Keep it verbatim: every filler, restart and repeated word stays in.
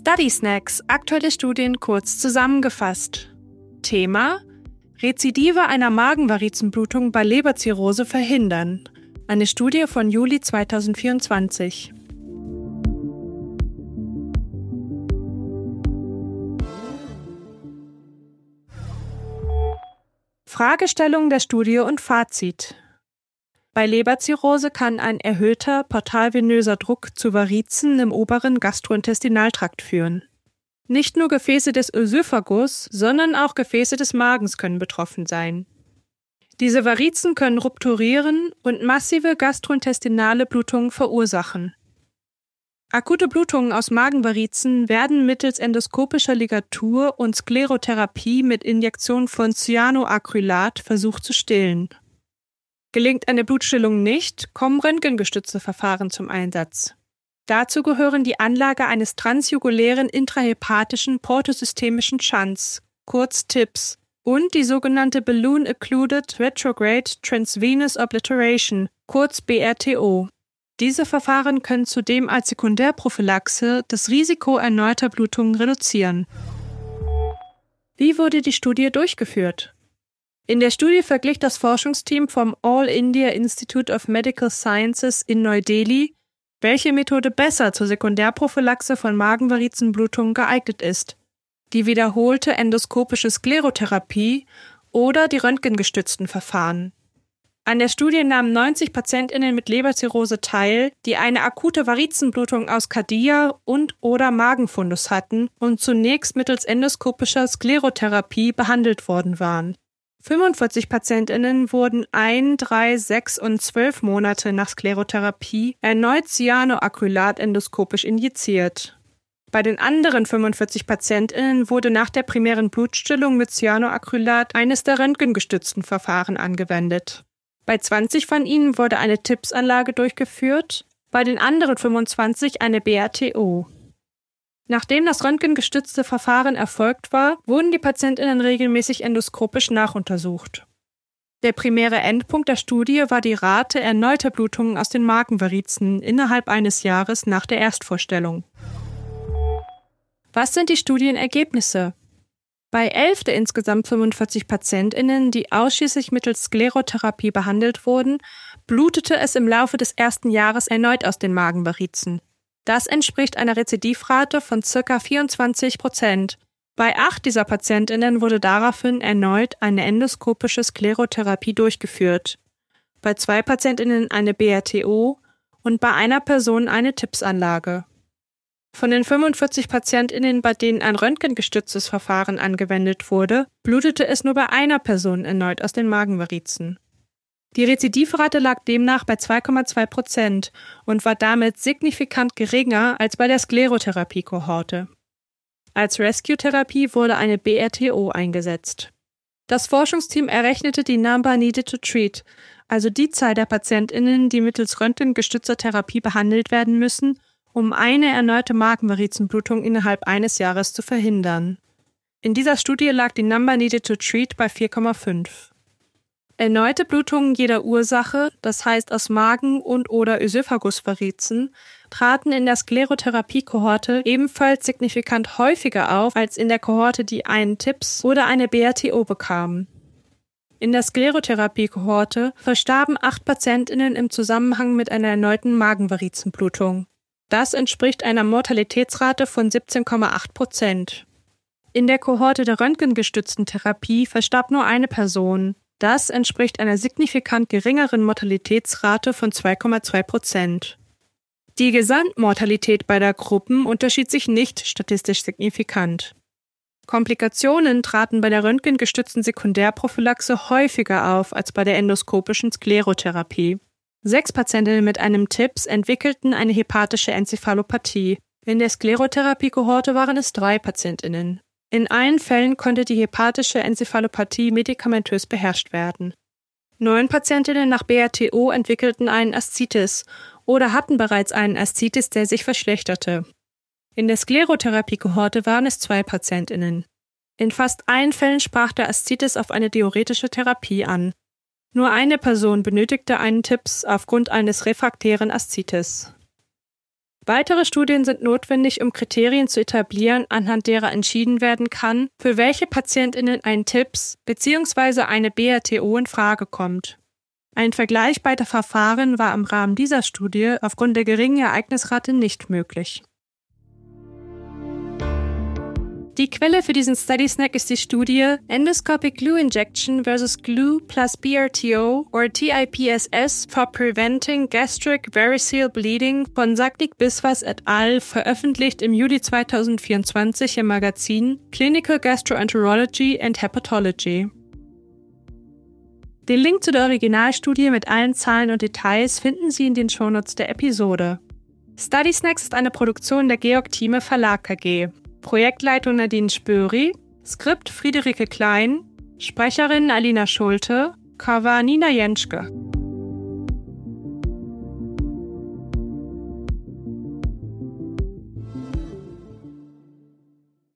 Study Snacks, aktuelle Studien kurz zusammengefasst. Thema: Rezidive einer Magenvarizenblutung bei Leberzirrhose verhindern. Eine Studie von Juli zweitausendvierundzwanzig. Fragestellung der Studie und Fazit. Bei Leberzirrhose kann ein erhöhter portalvenöser Druck zu Varizen im oberen Gastrointestinaltrakt führen. Nicht nur Gefäße des Ösophagus, sondern auch Gefäße des Magens können betroffen sein. Diese Varizen können rupturieren und massive gastrointestinale Blutungen verursachen. Akute Blutungen aus Magenvarizen werden mittels endoskopischer Ligatur und Sklerotherapie mit Injektion von Cyanoacrylat versucht zu stillen. Gelingt eine Blutstillung nicht, kommen röntgengestützte Verfahren zum Einsatz. Dazu gehören die Anlage eines transjugulären intrahepatischen portosystemischen Shunts, kurz T I P S, und die sogenannte Balloon Occluded Retrograde Transvenous Obliteration, kurz B R T O. Diese Verfahren können zudem als Sekundärprophylaxe das Risiko erneuter Blutungen reduzieren. Wie wurde die Studie durchgeführt? In der Studie verglich das Forschungsteam vom All India Institute of Medical Sciences in Neu-Delhi, welche Methode besser zur Sekundärprophylaxe von Magenvarizenblutungen geeignet ist: die wiederholte endoskopische Sklerotherapie oder die röntgengestützten Verfahren. An der Studie nahmen neunzig PatientInnen mit Leberzirrhose teil, die eine akute Varizenblutung aus Kardia und/oder Magenfundus hatten und zunächst mittels endoskopischer Sklerotherapie behandelt worden waren. fünfundvierzig PatientInnen wurden ein, drei, sechs und zwölf Monate nach Sklerotherapie erneut Cyanoacrylat endoskopisch injiziert. Bei den anderen fünfundvierzig PatientInnen wurde nach der primären Blutstillung mit Cyanoacrylat eines der röntgengestützten Verfahren angewendet. Bei zwanzig von ihnen wurde eine T I P S-Anlage durchgeführt, bei den anderen fünfundzwanzig eine B R T O. Nachdem das röntgengestützte Verfahren erfolgt war, wurden die PatientInnen regelmäßig endoskopisch nachuntersucht. Der primäre Endpunkt der Studie war die Rate erneuter Blutungen aus den Magenvarizen innerhalb eines Jahres nach der Erstvorstellung. Was sind die Studienergebnisse? Bei elf der insgesamt fünfundvierzig PatientInnen, die ausschließlich mittels Sklerotherapie behandelt wurden, blutete es im Laufe des ersten Jahres erneut aus den Magenvarizen. Das entspricht einer Rezidivrate von ca. vierundzwanzig Prozent. Bei acht dieser PatientInnen wurde daraufhin erneut eine endoskopische Sklerotherapie durchgeführt, bei zwei PatientInnen eine B R T O und bei einer Person eine T I P S-Anlage. Von den fünfundvierzig PatientInnen, bei denen ein röntgengestütztes Verfahren angewendet wurde, blutete es nur bei einer Person erneut aus den Magenvarizen. Die Rezidivrate lag demnach bei zwei Komma zwei Prozent und war damit signifikant geringer als bei der Sklerotherapie-Kohorte. Als Rescue-Therapie wurde eine B R T O eingesetzt. Das Forschungsteam errechnete die Number Needed to Treat, also die Zahl der PatientInnen, die mittels röntgengestützter Therapie behandelt werden müssen, um eine erneute Magenvarizenblutung innerhalb eines Jahres zu verhindern. In dieser Studie lag die Number Needed to Treat bei vier Komma fünf. Erneute Blutungen jeder Ursache, das heißt aus Magen- und/oder Ösophagusvarizen, traten in der Sklerotherapie-Kohorte ebenfalls signifikant häufiger auf als in der Kohorte, die einen T I P S oder eine B R T O bekamen. In der Sklerotherapie-Kohorte verstarben acht PatientInnen im Zusammenhang mit einer erneuten Magenvarizenblutung. Das entspricht einer Mortalitätsrate von siebzehn Komma acht Prozent. In der Kohorte der röntgengestützten Therapie verstarb nur eine Person. Das entspricht einer signifikant geringeren Mortalitätsrate von zwei Komma zwei Prozent. Die Gesamtmortalität beider Gruppen unterschied sich nicht statistisch signifikant. Komplikationen traten bei der röntgengestützten Sekundärprophylaxe häufiger auf als bei der endoskopischen Sklerotherapie. Sechs Patientinnen mit einem T I P S entwickelten eine hepatische Enzephalopathie. In der Sklerotherapie-Kohorte waren es drei PatientInnen. In allen Fällen konnte die hepatische Enzephalopathie medikamentös beherrscht werden. Neun Patientinnen nach B R T O entwickelten einen Aszites oder hatten bereits einen Aszites, der sich verschlechterte. In der Sklerotherapie-Kohorte waren es zwei PatientInnen. In fast allen Fällen sprach der Aszites auf eine diuretische Therapie an. Nur eine Person benötigte einen T I P S aufgrund eines refraktären Aszites. Weitere Studien sind notwendig, um Kriterien zu etablieren, anhand derer entschieden werden kann, für welche PatientInnen ein T I P S bzw. eine B R T O in Frage kommt. Ein Vergleich beider Verfahren war im Rahmen dieser Studie aufgrund der geringen Ereignisrate nicht möglich. Die Quelle für diesen Study Snack ist die Studie Endoscopic Glue Injection versus Glue plus B R T O or T I P S S for Preventing Gastric Variceal Bleeding von Sagnik Biswas et al., veröffentlicht im Juli zweitausendvierundzwanzig im Magazin Clinical Gastroenterology and Hepatology. Den Link zu der Originalstudie mit allen Zahlen und Details finden Sie in den Shownotes der Episode. Study Snacks ist eine Produktion der Georg Thieme Verlag K G. Projektleitung Nadine Spöri, Skript Friederike Klein, Sprecherin Alina Schulte, Cover Nina Jenschke.